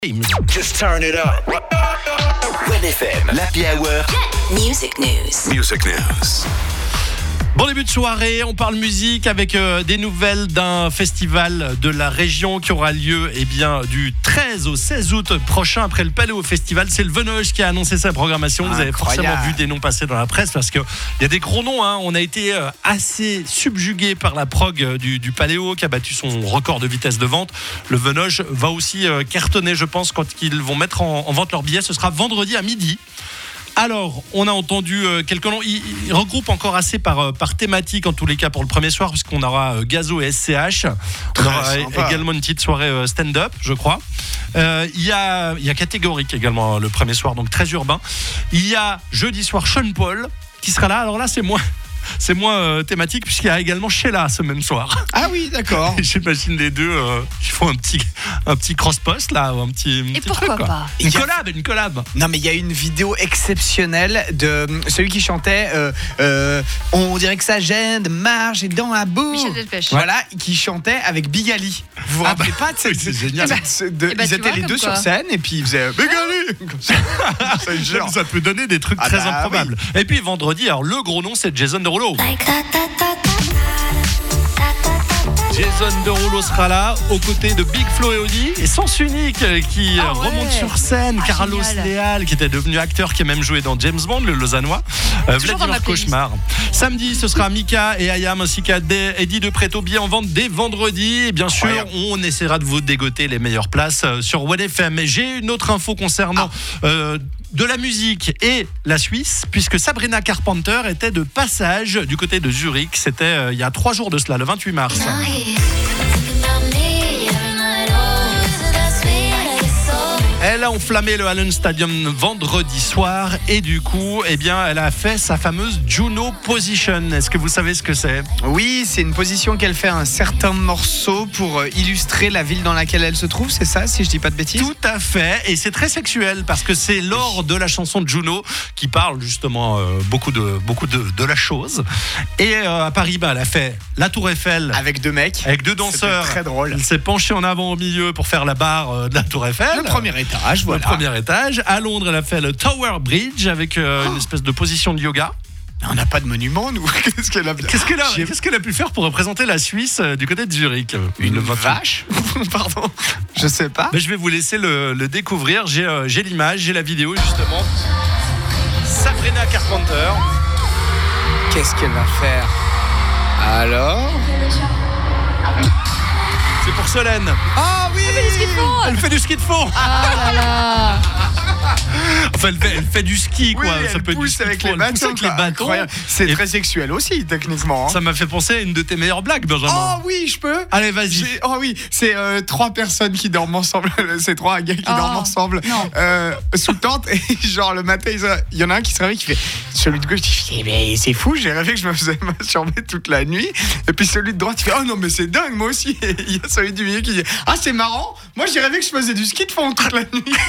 Just turn it up. Red FM, l'Happy Hour. Music News. Music News. Bon début de soirée, on parle musique avec des nouvelles d'un festival de la région qui aura lieu du 13 au 16 août prochain après le Paléo Festival. C'est le Venoge qui a annoncé sa programmation. Vous avez forcément vu des noms passer dans la presse parce qu'il y a des gros noms. On a été assez subjugué par la prog du Paléo qui a battu son record de vitesse de vente. Le Venoge va aussi cartonner, je pense, quand ils vont mettre en vente leurs billets. Ce sera vendredi à midi. Alors, on a entendu quelques noms. Il regroupe encore assez par thématique, en tous les cas, pour le premier soir, puisqu'on aura Gazo et SCH. On aura également une petite soirée stand-up, je crois. Il y a Catégorique également le premier soir, donc très urbain. Il y a jeudi soir Sean Paul qui sera là. Alors là, c'est moins thématique puisqu'il y a également Sheila ce même soir. Ah oui, d'accord. J'imagine les deux qui font un petit cross-post là, un petit pourquoi truc, pas Une collab. Non mais il y a une vidéo exceptionnelle de celui qui chantait on dirait que ça gêne de marcher dans la boue. Michel Delpech. Voilà, qui chantait avec Big Ali. Vous vous rappelez pas de cette... c'est génial. Ils étaient les deux sur scène et puis ils faisaient Big Ali comme ça. Ça peut donner des trucs très improbables. Oui. Et puis vendredi, alors le gros nom c'est Jason Derulo. Jason Derulo sera là aux côtés de Big Flo et Oli et Sens Unique qui remonte sur scène. Carlos Leal qui était devenu acteur, qui a même joué dans James Bond, le Lausannois. Vladimir Cauchemar. Samedi, ce sera Mika et Ayam ainsi qu'Eddie de Préto, billets en vente dès vendredi. Et bien sûr, on essaiera de vous dégoter les meilleures places sur Red FM. Mais j'ai une autre info concernant de la musique et la Suisse, puisque Sabrina Carpenter était de passage du côté de Zurich. C'était il y a 3 jours de cela, le 28 mars. Elle a enflammé le Allen Stadium vendredi soir et du coup, elle a fait sa fameuse Juno Position. Est-ce que vous savez ce que c'est ? Oui, c'est une position qu'elle fait à un certain morceau pour illustrer la ville dans laquelle elle se trouve, c'est ça, si je dis pas de bêtises ? Tout à fait, et c'est très sexuel parce que c'est lors de la chanson de Juno qui parle justement beaucoup de la chose. Et à Paris, elle a fait la Tour Eiffel avec 2 mecs, avec 2 danseurs. C'était très drôle. Elle s'est penchée en avant au milieu pour faire la barre de la Tour Eiffel. Le premier étage. Le premier étage. À Londres, elle a fait le Tower Bridge avec une espèce de position de yoga. On n'a pas de monument, nous. Qu'est-ce qu'elle a pu faire pour représenter la Suisse du côté de Zurich ? Une vache ? Pardon, je sais pas. Mais je vais vous laisser le découvrir. J'ai l'image, j'ai la vidéo justement. Sabrina Carpenter. Qu'est-ce qu'elle va faire ? Alors ? C'est pour Solène. Ah oui, elle fait du ski de fond. Ah là là. Enfin, elle fait du ski, quoi. Oui, ça peut être du ski avec les bâtons. C'est très sexuel aussi, techniquement. Ça m'a fait penser à une de tes meilleures blagues, Benjamin. Oh oui, je peux. Allez, vas-y. Oh oui, c'est 3 personnes qui dorment ensemble. C'est 3 gars qui dorment ensemble sous tente. Et genre, le matin, il y en a un qui se réveille qui fait. Celui de gauche, il fait mais c'est fou, j'ai rêvé que je me faisais masturber toute la nuit. Et puis celui de droite, il fait oh non, mais c'est dingue, moi aussi. Et il y a celui du milieu qui dit ah, c'est marrant, moi j'ai rêvé que je faisais du ski de fond toute la nuit.